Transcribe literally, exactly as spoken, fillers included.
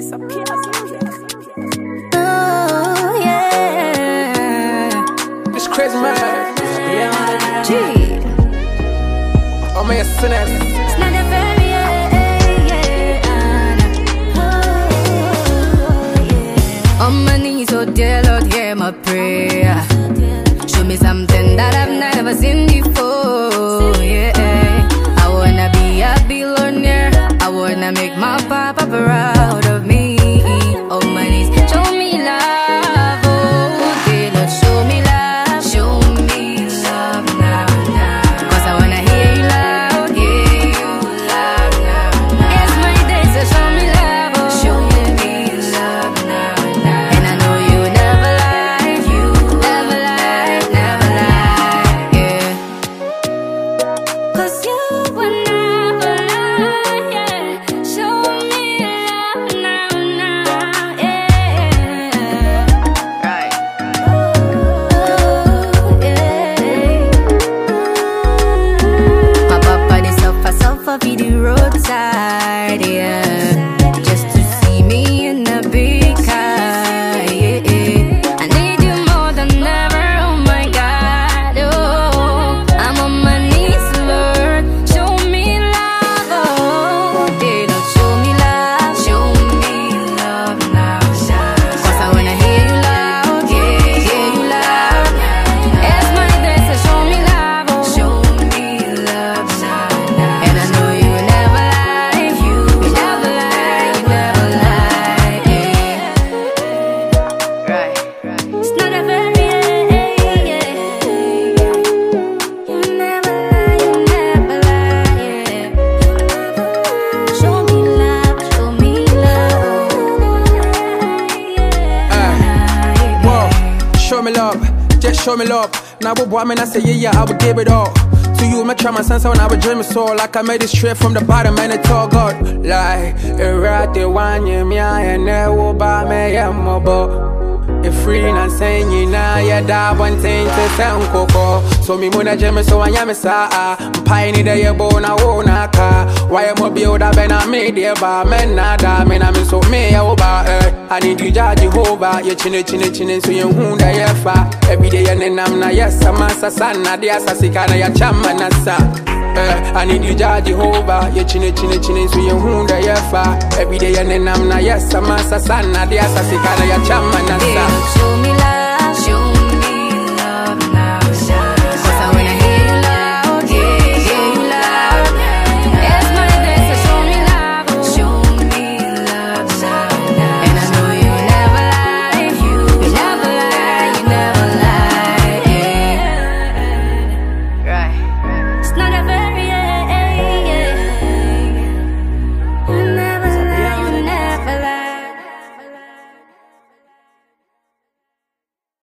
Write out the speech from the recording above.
Oh, yeah. It's crazy, man. Gee. Oh, my goodness. It's not a very, yeah, yeah. Oh, yeah. On my knees, oh dear Lord, hear my prayer. Show me something that I've never seen before, yeah. I wanna be a billionaire. I wanna make my papa proud of me. On my knees, show me love, oh dear Lord, show me love, show me love now, now. Cause I wanna hear you loud, hear you loud now, now. It's my day, so show me love, oh show me love now, now. And I know you never lie, you never lie, never lie, yeah. Cause you will never lie, yeah. Show me love now, now, yeah. Right. Oh, yeah. My papa, they suffer, suffer for the roadside, yeah. Just to see me in a big car, yeah. I need you more than ever, oh my God, oh. I'm on my knees, Lord, show me love, oh dear Lord, show me love, show me love now, now. Cause I wanna hear you loud, yeah, hear you loud. It's my day, so show me love, oh show me love now, now. And I know you never lie, you never lie, you never lie, yeah. Right, right. It's not a very, yeah, yeah. You never lie, you never lie, yeah. Show me love, show me love, yeah. Whoa, show me love, just show me love. Now, what boy, man, I say, yeah, yeah, I would give it all. To you, my trauma sense when I would dream it so. Like I made it straight from the bottom, and it's all God. Like, errate one, yeah, me, I never buy me, yeah, mobile. If free and saying you now, yeah, that one thing to sound coco. So me muna jeme so I am a sa. Pioneer the year bone, I won't car. Why am I build up and I made it bar? Men nada, men I'm so me over. I need you, Judge Jehovah. You chin chin chin, so you wound a year fa. Every day and then I'm na yes, I'm a sana, the assassin, ya chamana sa. I need you, Judge Jehovah. You chin chin chin, so you wound a year fa. Every day and then I'm na yes, I'm a sana, the assassin, ya chamana sa. Show me love.